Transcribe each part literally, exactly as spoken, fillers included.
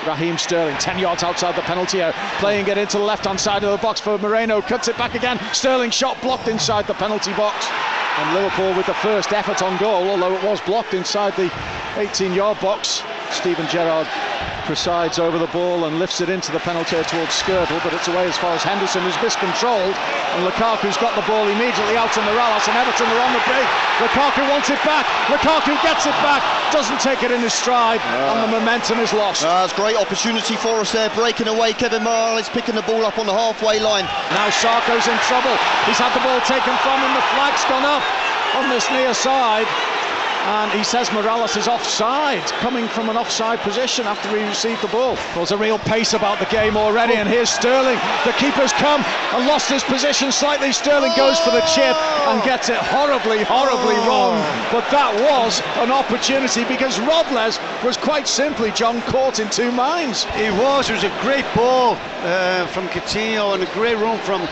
Raheem Sterling, ten yards outside the penalty area, playing it into the left-hand side of the box for Moreno, cuts it back again. Sterling shot blocked inside the penalty box. And Liverpool with the first effort on goal, although it was blocked inside the eighteen-yard box. Steven Gerrard presides over the ball and lifts it into the penalty area towards Skirtle, but it's away as far as Henderson, who's miscontrolled, and Lukaku's got the ball immediately out to Morales, and Everton are on the break. Lukaku wants it back, Lukaku gets it back, doesn't take it in his stride, uh, and the momentum is lost. Uh, it's a great opportunity for us there, breaking away. Kevin Morales picking the ball up on the halfway line. Now Sarko's in trouble, he's had the ball taken from him, the flag's gone up on this near side. And he says Morales is offside, coming from an offside position after he received the ball. There's a real pace about the game already, and here's Sterling. The keeper's come and lost his position slightly. Sterling goes for the chip and gets it horribly, horribly wrong. But that was an opportunity, because Robles was quite simply, John, caught in two minds. He was. It was a great ball uh, from Coutinho and a great run from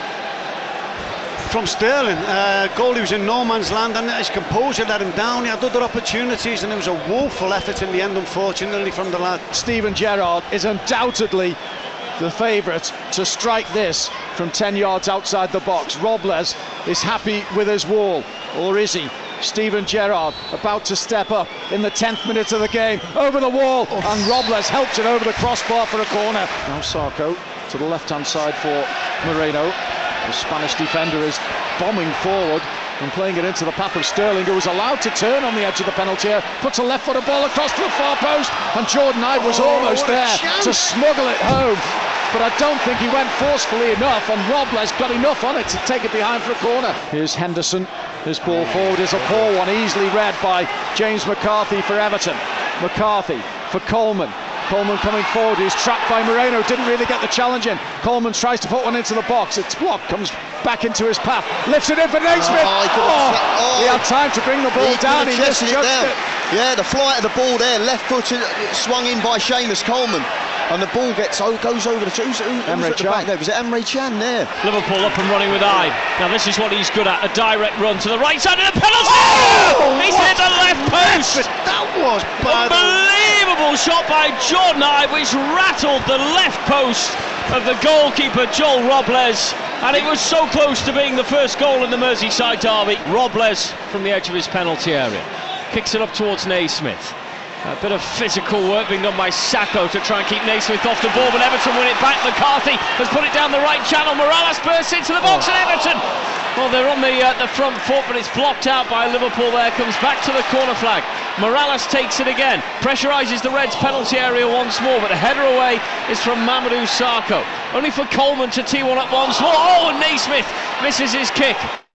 from Sterling. Uh, goalie was in no man's land, and his composure let him down. He had other opportunities, and it was a woeful effort in the end, unfortunately, from the lad. Steven Gerrard is undoubtedly the favourite to strike this from ten yards outside the box. Robles is happy with his wall, or is he? Steven Gerrard about to step up in the tenth minute of the game, over the wall, oh. and Robles helps it over the crossbar for a corner. Now Sarko to the left-hand side for Moreno. The Spanish defender is bombing forward and playing it into the path of Sterling, who was allowed to turn on the edge of the penalty area, puts a left-footed ball across to the far post, and Jordan Ibe was oh, almost there to smuggle it home. But I don't think he went forcefully enough, and Robles got enough on it to take it behind for a corner. Here's Henderson. His ball forward is a poor one, easily read by James McCarthy for Everton. McCarthy for Coleman. Coleman coming forward, he's trapped by Moreno, didn't really get the challenge in. Coleman tries to put one into the box, it's blocked, comes back into his path, lifts it in for Naismith. Oh, oh, oh, he had time to bring the ball he down, he misjudged it, it. Yeah, the flight of the ball there, left foot swung in by Seamus Coleman. And the ball gets oh, goes over the who's, who, Emre the back there? Was it Emre Can there? Liverpool up and running with Ibe. Now this is what he's good at, a direct run to the right side of the penalty! Oh, he's hit the left post! That was bad. Unbelievable shot by Jordan Ibe, which rattled the left post of the goalkeeper Joel Robles, and it was so close to being the first goal in the Merseyside derby. Robles from the edge of his penalty area kicks it up towards Naismith. A bit of physical work being done by Sakho to try and keep Naismith off the ball, but Everton win it back. McCarthy has put it down the right channel. Morales bursts into the box, oh. and Everton, well, they're on the uh, the front foot, but it's blocked out by Liverpool there. Comes back to the corner flag. Morales takes it again, pressurises the Reds' penalty area once more, but a header away is from Mamadou Sakho. Only for Coleman to tee one up once more. Oh, and Naismith misses his kick.